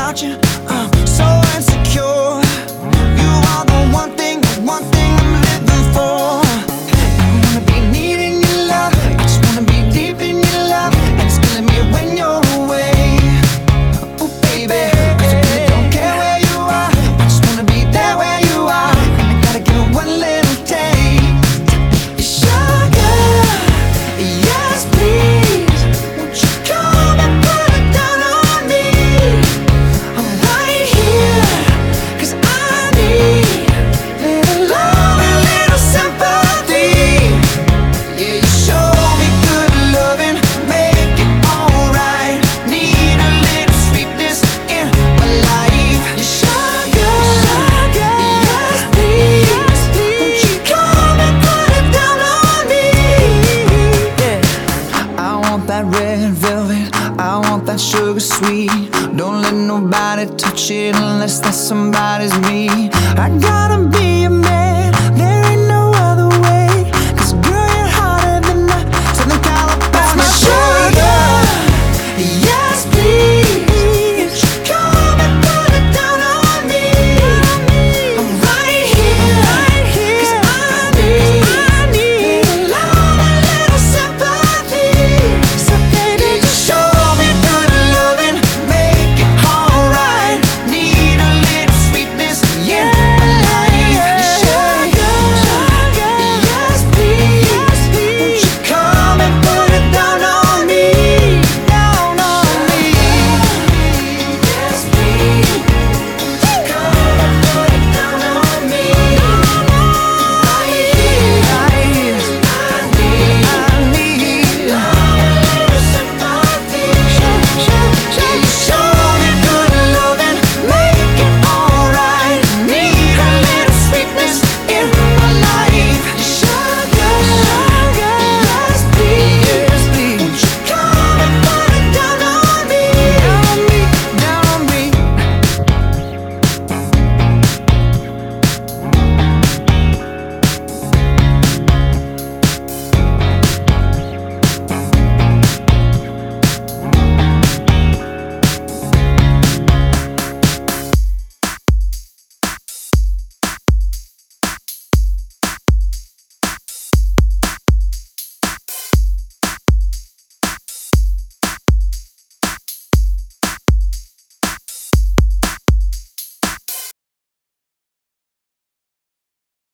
without you. So insecure. You are the one thing I'm living for. I wanna be needing your love. I just wanna be deep in your love. And it's killing me when you're away. Oh baby, 'cause I really don't care where you are. I just wanna be there where you are. I gotta give it one little taste. Sugar, yes please. Won't you come and put it down on me? I'm right here, 'cause I need little love and little sympathy. Yeah, you show me good loving, make it alright. Need a little sweetness in my life. Sugar, yes please. Won't you come and put it down on me? Yeah, I want that red velvet, I want that sugar sweet. Don't let nobody touch it unless that somebody's me. I gotta be a man.